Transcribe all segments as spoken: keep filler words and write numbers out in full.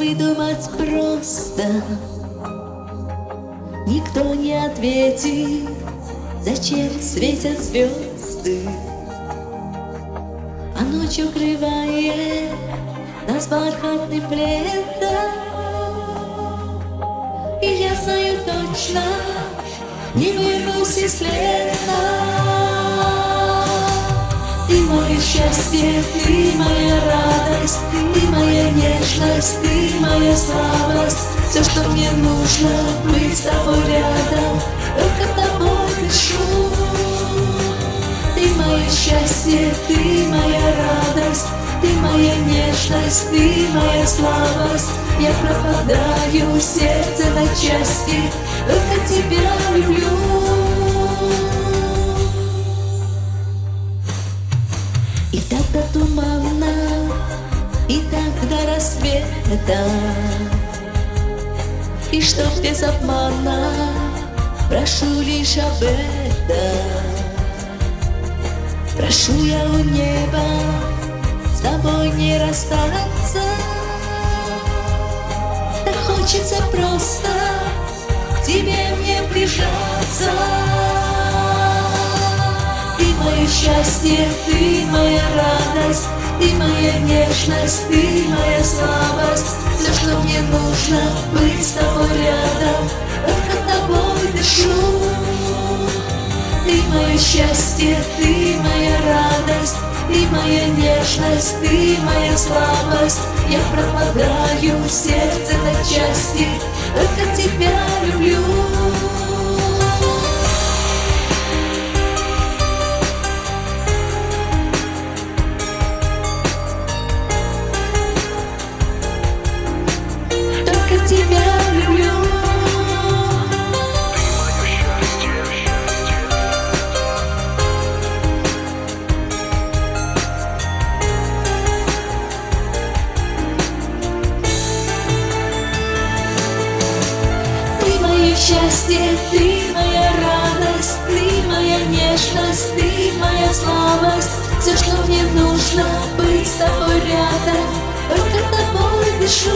выдумать просто. Никто не ответит, зачем светят звезды, а ночь укрывает нас бархатным пледом. И я знаю точно, не вернусь из следа. Ты мое счастье, ты моя радость, ты моя нежность, ты моя слабость. Все, что мне нужно, быть с тобой рядом, только тобой дышу. Ты мое счастье, ты моя радость, ты моя нежность, ты моя слабость. Я пропадаю, сердце на части, только тебя люблю. И тогда туманно, и так до рассвета, и чтоб без обмана, прошу лишь об этом. Прошу я у неба с тобой не расстаться. Так хочется просто к тебе мне прижаться. Ты мое счастье, ты моя радость, ты моя нежность, ты моя слабость. Все, что мне нужно, быть с тобой рядом, только тобой дышу. Ты мое счастье, ты моя радость, ты моя нежность, ты моя слабость. Я пропадаю, сердце на части, только тебя люблю. Только тебя люблю. Счастье, ты моя радость, ты моя нежность, ты моя слабость. Все, что мне нужно, быть с тобой рядом, только тобой дышу.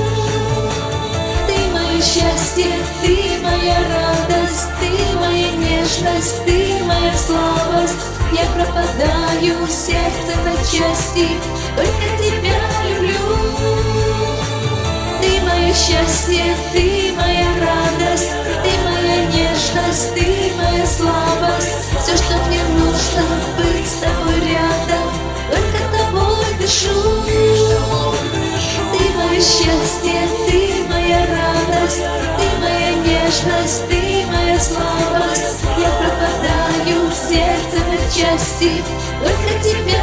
Ты мое счастье, ты моя радость, ты моя нежность, ты моя слабость. Я пропадаю, сердце на части, только тебя люблю. Ты мое счастье, ты моя радость, ты моя нежность, ты моя слабость. Все, что мне нужно, быть с тобой рядом, только тобой дышу. Ты мое счастье, ты моя радость, ты моя нежность, ты моя слабость. Я пропадаю, сердце на части, только тебя